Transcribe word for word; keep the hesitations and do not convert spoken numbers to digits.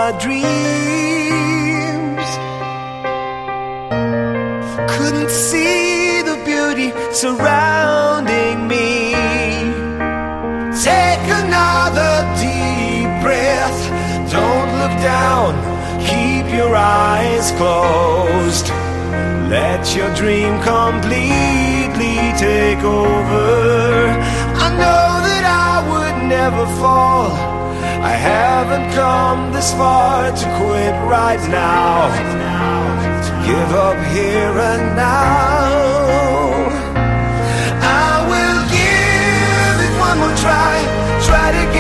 my dreams. Couldn't see the beauty surrounding me. Take another deep breath. Don't look down, keep your eyes closed. Let your dream completely take over. I know that I would never fall. I haven't come this far to quit right now, to give up here and now. I will give it one more try, try to get